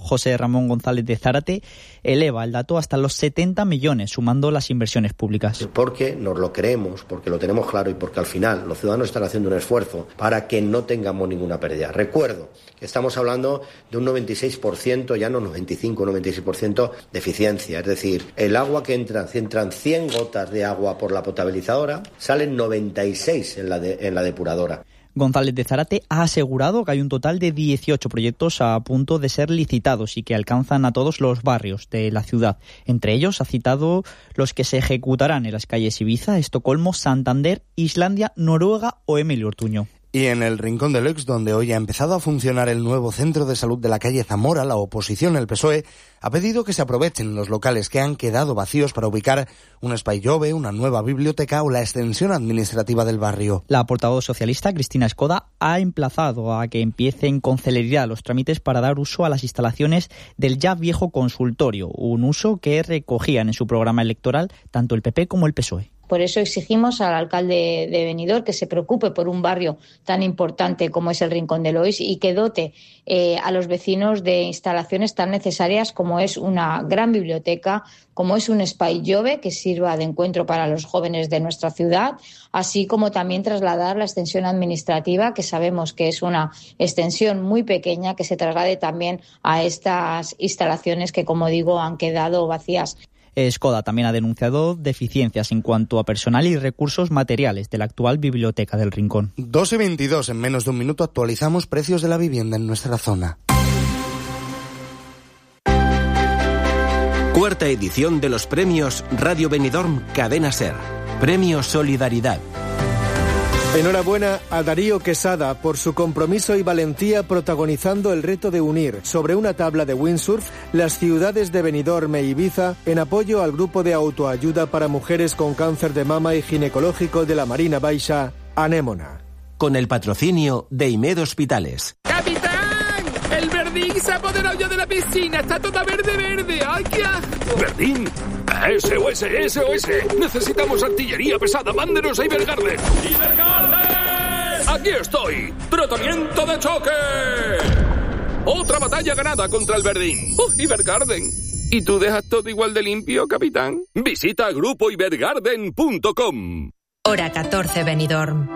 José Ramón González de Zárate, eleva el dato hasta los 70 millones, sumando las inversiones públicas. Porque nos lo creemos, porque lo tenemos claro y porque al final los ciudadanos están haciendo un esfuerzo para que no tengamos ninguna pérdida. Recuerdo que estamos hablando de un 96%, ya no 95, 96% de eficiencia. Es decir, el agua que entran 100 gotas de agua por la potabilizadora, salen 96 en la depuradora. González de Zárate ha asegurado que hay un total de 18 proyectos a punto de ser licitados y que alcanzan a todos los barrios de la ciudad. Entre ellos ha citado los que se ejecutarán en las calles Ibiza, Estocolmo, Santander, Islandia, Noruega o Emilio Ortuño. Y en el Rincón de Leix, donde hoy ha empezado a funcionar el nuevo centro de salud de la calle Zamora, la oposición, el PSOE, ha pedido que se aprovechen los locales que han quedado vacíos para ubicar un espai jove, una nueva biblioteca o la extensión administrativa del barrio. La portavoz socialista, Cristina Escoda, ha emplazado a que empiecen con celeridad los trámites para dar uso a las instalaciones del ya viejo consultorio, un uso que recogían en su programa electoral tanto el PP como el PSOE. Por eso exigimos al alcalde de Benidorm que se preocupe por un barrio tan importante como es el Rincón de Leix y que dote a los vecinos de instalaciones tan necesarias como es una gran biblioteca, como es un espai jove que sirva de encuentro para los jóvenes de nuestra ciudad, así como también trasladar la extensión administrativa, que sabemos que es una extensión muy pequeña, que se traslade también a estas instalaciones que, como digo, han quedado vacías. Escoda también ha denunciado deficiencias en cuanto a personal y recursos materiales de la actual biblioteca del Rincón. 2:22, en menos de un minuto actualizamos precios de la vivienda en nuestra zona. Cuarta edición de los premios Radio Benidorm Cadena Ser. Premio Solidaridad. Enhorabuena a Darío Quesada por su compromiso y valentía protagonizando el reto de unir sobre una tabla de windsurf las ciudades de Benidorm e Ibiza en apoyo al grupo de autoayuda para mujeres con cáncer de mama y ginecológico de la Marina Baixa, Anémona. Con el patrocinio de IMED Hospitales. ¡Capitán! ¡El Verdín se ha apoderado ya de la piscina! ¡Está toda verde! ¡Ay, qué asco! ¿Verdín? SOS. Necesitamos artillería pesada. Mándenos a Ibergarden. ¡Ibergarden! ¡Aquí estoy! ¡Tratamiento de choque! Otra batalla ganada contra el Verdín. Ibergarden. ¿Y tú dejas todo igual de limpio, capitán? Visita grupoibergarden.com. Hora 14, Benidorm.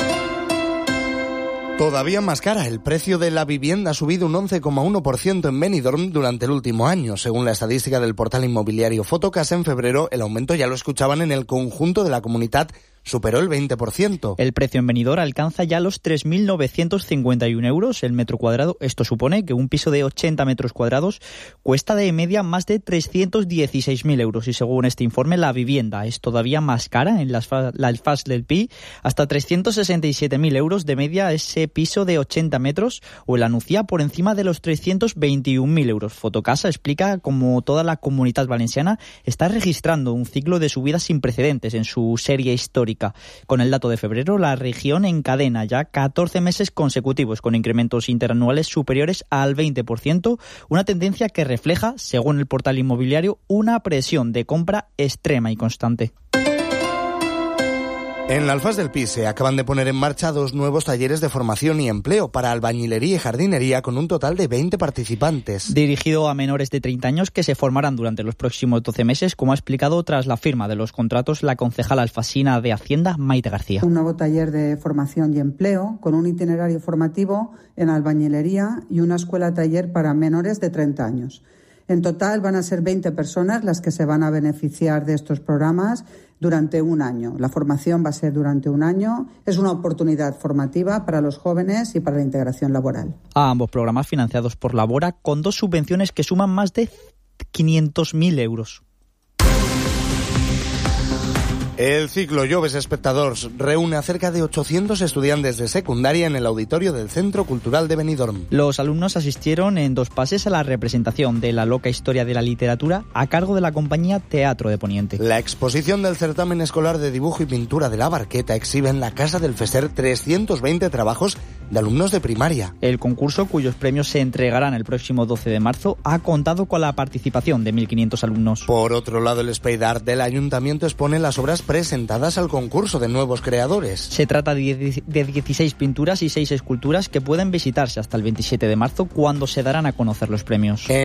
Todavía más cara, el precio de la vivienda ha subido un 11,1% en Benidorm durante el último año. Según la estadística del portal inmobiliario Fotocasa, en febrero el aumento, ya lo escuchaban, en el conjunto de la comunidad superó el 20%. El precio en Benidorm alcanza ya los 3.951 euros el metro cuadrado. Esto supone que un piso de 80 metros cuadrados cuesta de media más de 316.000 euros. Y según este informe, la vivienda es todavía más cara en las FAS del PI. Hasta 367.000 euros de media ese piso de 80 metros, o el Anuncia por encima de los 321.000 euros. Fotocasa explica cómo toda la Comunitat Valenciana está registrando un ciclo de subidas sin precedentes en su serie histórica. Con el dato de febrero, la región encadena ya 14 meses consecutivos con incrementos interanuales superiores al 20%, una tendencia que refleja, según el portal inmobiliario, una presión de compra extrema y constante. En la Alfaz del Pi se acaban de poner en marcha 2 nuevos talleres de formación y empleo para albañilería y jardinería con un total de 20 participantes. Dirigido a menores de 30 años que se formarán durante los próximos 12 meses, como ha explicado tras la firma de los contratos la concejala alfasina de Hacienda, Maite García. Un nuevo taller de formación y empleo con un itinerario formativo en albañilería y una escuela taller para menores de 30 años. En total van a ser 20 personas las que se van a beneficiar de estos programas durante un año. La formación va a ser durante un año. Es una oportunidad formativa para los jóvenes y para la integración laboral. A ambos programas financiados por Labora, con 2 subvenciones que suman más de 500.000 euros. El ciclo Joves Espectadors reúne a cerca de 800 estudiantes de secundaria en el auditorio del Centro Cultural de Benidorm. Los alumnos asistieron en 2 pases a la representación de La loca historia de la literatura a cargo de la compañía Teatro de Poniente. La exposición del certamen escolar de dibujo y pintura de la Barqueta exhibe en la Casa del Fester 320 trabajos de alumnos de primaria. El concurso, cuyos premios se entregarán el próximo 12 de marzo, ha contado con la participación de 1.500 alumnos. Por otro lado, el Espai d'Art del Ayuntamiento expone las obras presentadas al concurso de nuevos creadores. Se trata de 16 pinturas y 6 esculturas que pueden visitarse hasta el 27 de marzo, cuando se darán a conocer los premios.